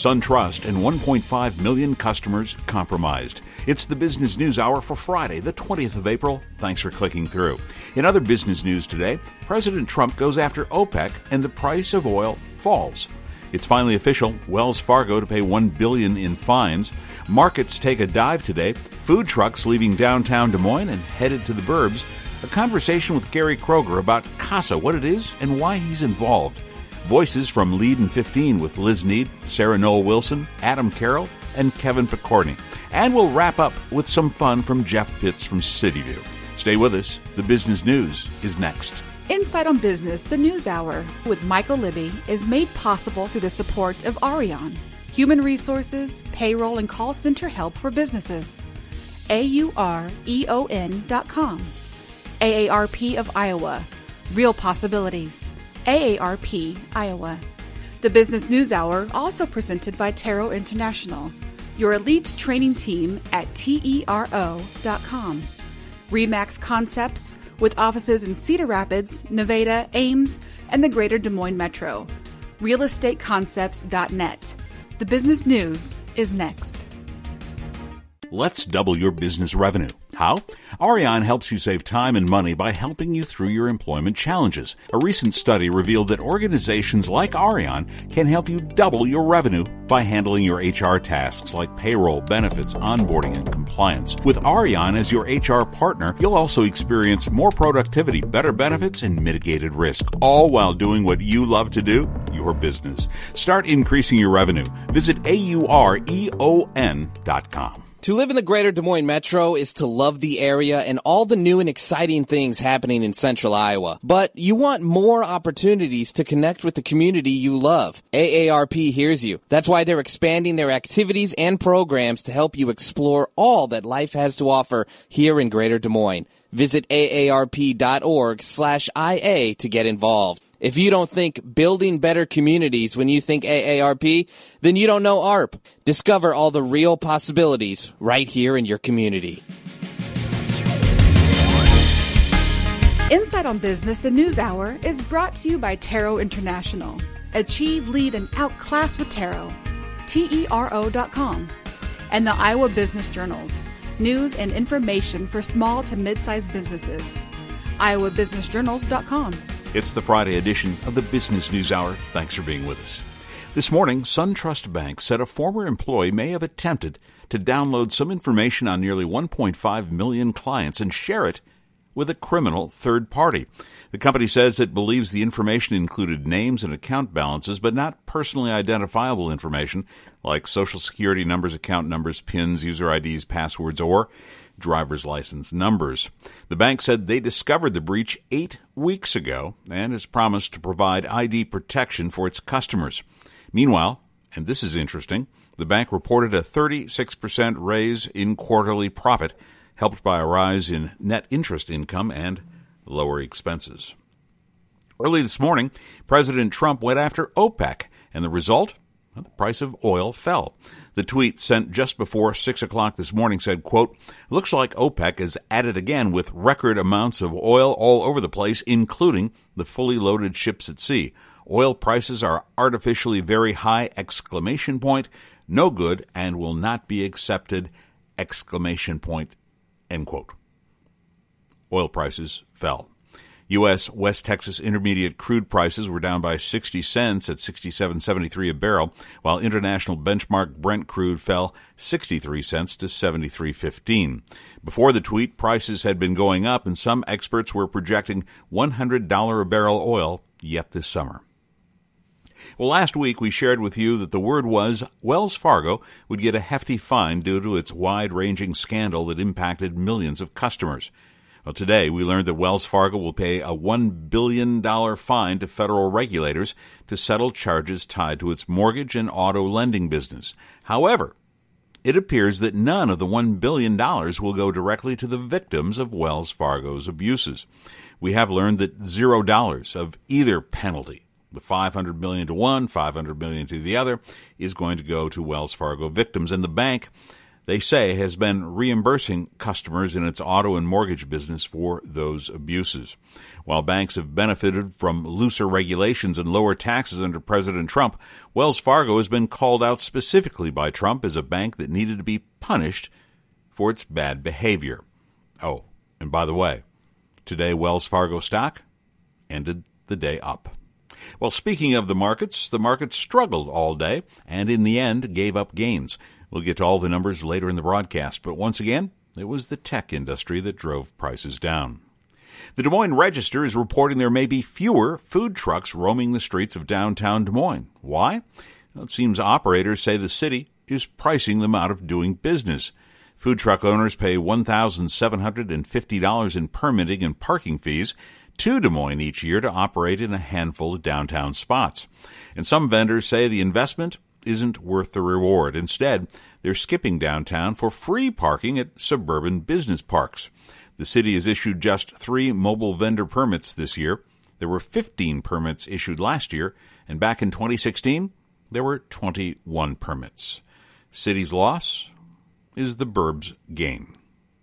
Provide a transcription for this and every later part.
SunTrust and 1.5 million customers compromised. It's the Business News Hour for Friday, the 20th of April. Thanks for clicking through. In other business news today, President Trump goes after OPEC and the price of oil falls. It's finally official, Wells Fargo to pay $1 billion in fines. Markets take a dive today. Food trucks leaving downtown Des Moines and headed to the burbs. A conversation with Gary Kroger about CASA, what it is and why he's involved. Voices from Lead in 15 with Liz Need, Sarah Noel Wilson, Adam Carroll, and Kevin Picorni. And we'll wrap up with some fun from Jeff Pitts from CityView. Stay with us. The business news is next. Insight on Business, the News Hour, with Michael Libby is made possible through the support of Arion, human resources, payroll, and call center help for businesses. AUREON.com. AARP of Iowa, real possibilities. AARP, Iowa. The Business News Hour, also presented by Taro International, your elite training team at TERO.com. RE/MAX Concepts, with offices in Cedar Rapids, Nevada, Ames, and the greater Des Moines Metro. realestateconcepts.net. The business news is next. Let's double your business revenue. How? Arion helps you save time and money by helping you through your employment challenges. A recent study revealed that organizations like Arion can help you double your revenue by handling your HR tasks like payroll, benefits, onboarding, and compliance. With Arion as your HR partner, you'll also experience more productivity, better benefits, and mitigated risk, all while doing what you love to do, your business. Start increasing your revenue. Visit AUREON.com. To live in the greater Des Moines Metro is to love the area and all the new and exciting things happening in central Iowa. But you want more opportunities to connect with the community you love. AARP hears you. That's why they're expanding their activities and programs to help you explore all that life has to offer here in greater Des Moines. Visit aarp.org/IA to get involved. If you don't think building better communities when you think AARP, then you don't know ARP. Discover all the real possibilities right here in your community. Insight on Business, the News Hour, is brought to you by Taro International. Achieve, lead, and outclass with Taro. TERO.com. And the Iowa Business Journals. News and information for small to mid-sized businesses. IowaBusinessJournals.com. It's the Friday edition of the Business News Hour. Thanks for being with us. This morning, SunTrust Bank said a former employee may have attempted to download some information on nearly 1.5 million clients and share it with a criminal third party. The company says it believes the information included names and account balances, but not personally identifiable information like Social Security numbers, account numbers, PINs, user IDs, passwords, or driver's license numbers. The bank said they discovered the breach 8 weeks ago and has promised to provide ID protection for its customers. Meanwhile, and this is interesting, the bank reported a 36% raise in quarterly profit, helped by a rise in net interest income and lower expenses. Early this morning, President Trump went after OPEC, and the result? Well, the price of oil fell. The tweet sent just before 6 o'clock this morning said, quote, "Looks like OPEC is at it again with record amounts of oil all over the place, including the fully loaded ships at sea. Oil prices are artificially very high, exclamation point, no good and will not be accepted, exclamation point," end quote. Oil prices fell. U.S. West Texas Intermediate crude prices were down by 60 cents at $67.73 a barrel, while international benchmark Brent crude fell 63 cents to $73.15. Before the tweet, prices had been going up, and some experts were projecting $100 a barrel oil yet this summer. Well, last week we shared with you that the word was Wells Fargo would get a hefty fine due to its wide-ranging scandal that impacted millions of customers. Well, today we learned that Wells Fargo will pay a $1 billion fine to federal regulators to settle charges tied to its mortgage and auto lending business. However, it appears that none of the $1 billion will go directly to the victims of Wells Fargo's abuses. We have learned that $0 of either penalty, the $500 million to one, $500 million to the other, is going to go to Wells Fargo victims, and the bank they say, has been reimbursing customers in its auto and mortgage business for those abuses. While banks have benefited from looser regulations and lower taxes under President Trump, Wells Fargo has been called out specifically by Trump as a bank that needed to be punished for its bad behavior. Oh, and by the way, today Wells Fargo stock ended the day up. Well, speaking of the market struggled all day and in the end gave up gains. We'll get to all the numbers later in the broadcast, but once again, it was the tech industry that drove prices down. The Des Moines Register is reporting there may be fewer food trucks roaming the streets of downtown Des Moines. Why? Well, it seems operators say the city is pricing them out of doing business. Food truck owners pay $1,750 in permitting and parking fees to Des Moines each year to operate in a handful of downtown spots. And some vendors say the investment isn't worth the reward. Instead, they're skipping downtown for free parking at suburban business parks. The city has issued just 3 mobile vendor permits this year. There were 15 permits issued last year, and back in 2016, there were 21 permits. City's loss is the burbs' gain.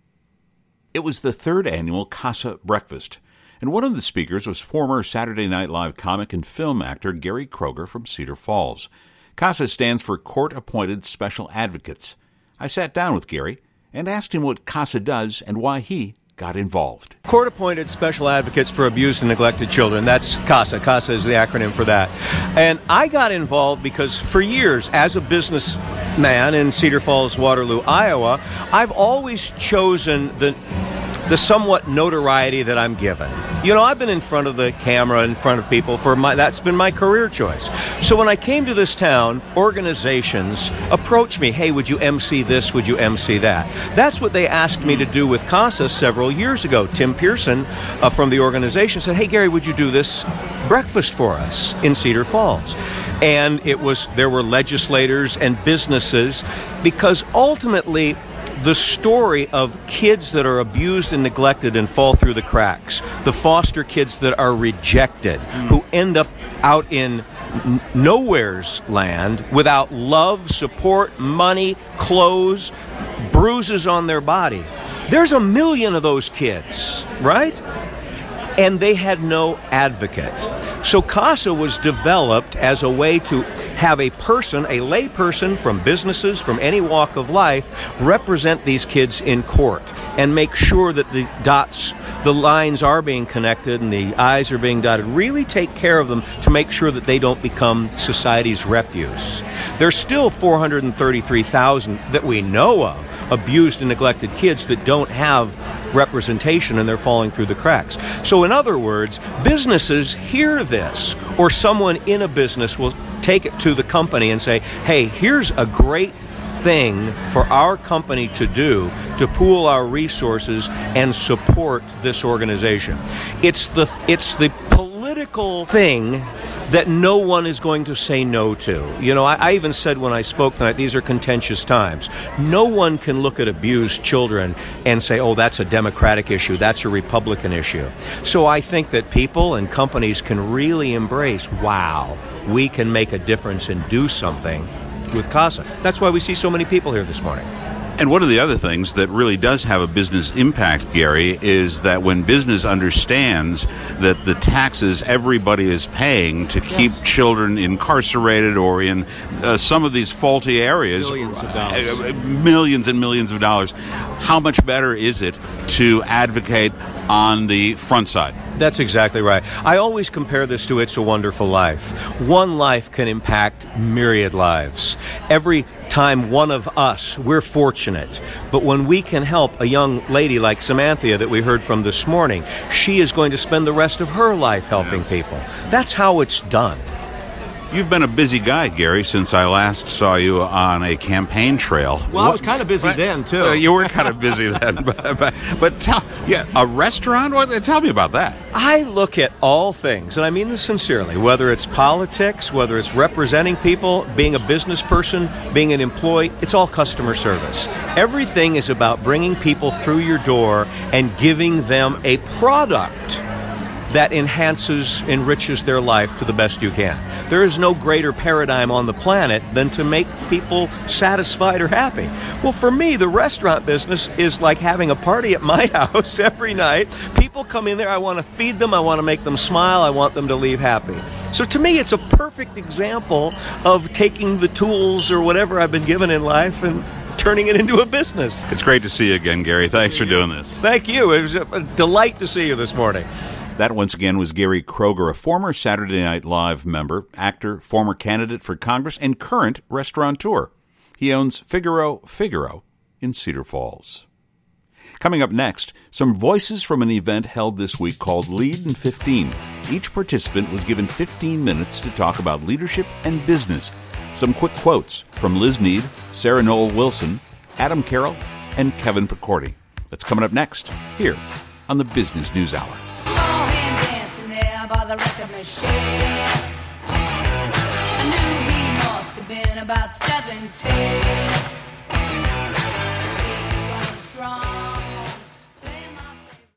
It was the 3rd annual Casa Breakfast, and one of the speakers was former Saturday Night Live comic and film actor Gary Kroeger from Cedar Falls. CASA stands for Court-Appointed Special Advocates. I sat down with Gary and asked him what CASA does and why he got involved. Court-Appointed Special Advocates for Abused and Neglected Children. That's CASA. CASA is the acronym for that. And I got involved because for years, as a businessman in Cedar Falls, Waterloo, Iowa, I've always chosen the somewhat notoriety that I'm given. You know, I've been in front of the camera, in front of people that's been my career choice. So when I came to this town, organizations approached me, hey, would you MC this, would you MC that? That's what they asked me to do with CASA several years ago. Tim Pearson from the organization said, hey, Gary, would you do this breakfast for us in Cedar Falls? And there were legislators and businesses, because ultimately the story of kids that are abused and neglected and fall through the cracks, the foster kids that are rejected, who end up out in nowhere's land without love, support, money, clothes, bruises on their body. There's 1 million of those kids, right? And they had no advocate. So CASA was developed as a way to have a lay person from businesses, from any walk of life, represent these kids in court and make sure that the lines are being connected and the I's are being dotted. Really take care of them to make sure that they don't become society's refuse. There's still 433,000 that we know of abused and neglected kids that don't have representation and they're falling through the cracks. So in other words, businesses hear this, or someone in a business will take it to the company and say, hey, here's a great thing for our company to do to pool our resources and support this organization. It's the political thing that no one is going to say no to. You know, I even said when I spoke tonight, these are contentious times. No one can look at abused children and say, oh, that's a Democratic issue, that's a Republican issue. So I think that people and companies can really embrace, wow, we can make a difference and do something with CASA. That's why we see so many people here this morning. And one of the other things that really does have a business impact, Gary, is that when business understands that the taxes everybody is paying to keep children incarcerated or in some of these faulty areas, millions and millions of dollars, how much better is it to advocate on the front side? That's exactly right. I always compare this to It's a Wonderful Life. One life can impact myriad lives. Every time one of us, we're fortunate. But when we can help a young lady like Samantha that we heard from this morning, she is going to spend the rest of her life helping people. That's how it's done. You've been a busy guy, Gary, since I last saw you on a campaign trail. Well, I was kind of busy then, too. You were kind of busy then. But a restaurant? Tell me about that. I look at all things, and I mean this sincerely, whether it's politics, whether it's representing people, being a business person, being an employee, it's all customer service. Everything is about bringing people through your door and giving them a product that enriches their life to the best you can. There is no greater paradigm on the planet than to make people satisfied or happy. Well, for me, the restaurant business is like having a party at my house every night. People come in there, I want to feed them, I want to make them smile, I want them to leave happy. So to me, it's a perfect example of taking the tools or whatever I've been given in life and turning it into a business. It's great to see you again, Gary. Thanks for doing this. Thank you. It was a delight to see you this morning. That, once again, was Gary Kroeger, a former Saturday Night Live member, actor, former candidate for Congress, and current restaurateur. He owns Figaro in Cedar Falls. Coming up next, some voices from an event held this week called Lead in 15. Each participant was given 15 minutes to talk about leadership and business. Some quick quotes from Liz Mead, Sarah Noel Wilson, Adam Carroll, and Kevin Pecorti. That's coming up next, here on the Business News Hour. Saw him dancing there by the record machine. I knew he must have been about 17. He was going strong.